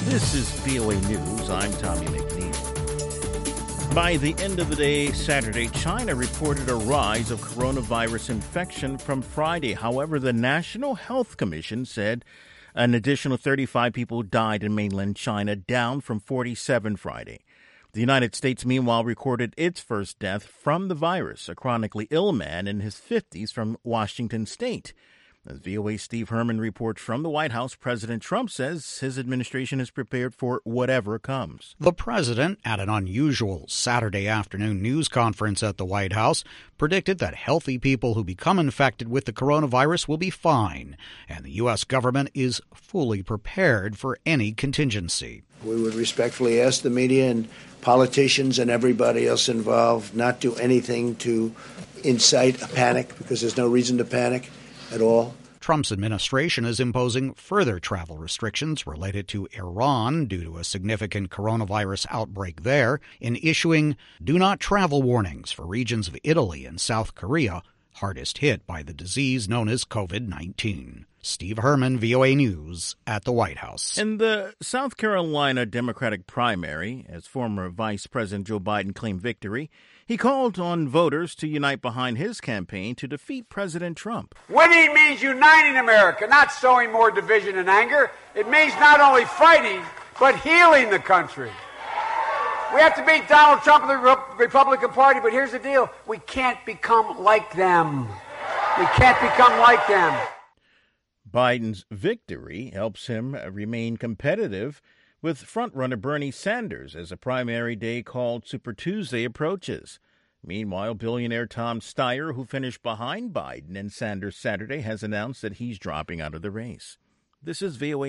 This is VOA News. I'm Tommy McNeil. By the end of the day Saturday, China reported a rise of coronavirus infection from Friday. However, the National Health Commission said an additional 35 people died in mainland China, down from 47 Friday. The United States, meanwhile, recorded its first death from the virus, a chronically ill man in his 50s from Washington State. As VOA's Steve Herman reports from the White House, President Trump says his administration is prepared for whatever comes. The president, at an unusual Saturday afternoon news conference at the White House, predicted that healthy people who become infected with the coronavirus will be fine, and the U.S. government is fully prepared for any contingency. We would respectfully ask the media and politicians and everybody else involved not do anything to incite a panic, because there's no reason to panic at all. Trump's administration is imposing further travel restrictions related to Iran due to a significant coronavirus outbreak there, in issuing do-not-travel warnings for regions of Italy and South Korea, hardest hit by the disease known as COVID-19. Steve Herman, VOA News, at the White House. In the South Carolina Democratic primary, as former Vice President Joe Biden claimed victory, he called on voters to unite behind his campaign to defeat President Trump. Winning means uniting America, not sowing more division and anger. It means not only fighting, but healing the country. We have to beat Donald Trump and the Republican Party, but here's the deal. We can't become like them. We can't become like them. Biden's victory helps him remain competitive with frontrunner Bernie Sanders as a primary day called Super Tuesday approaches. Meanwhile, billionaire Tom Steyer, who finished behind Biden and Sanders Saturday, has announced that he's dropping out of the race. This is VOA